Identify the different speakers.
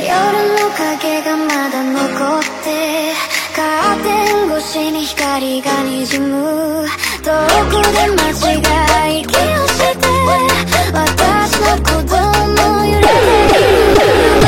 Speaker 1: 夜の影がまだ残ってカーテン越しに光が滲む遠くで街が息をして私の鼓動も揺れている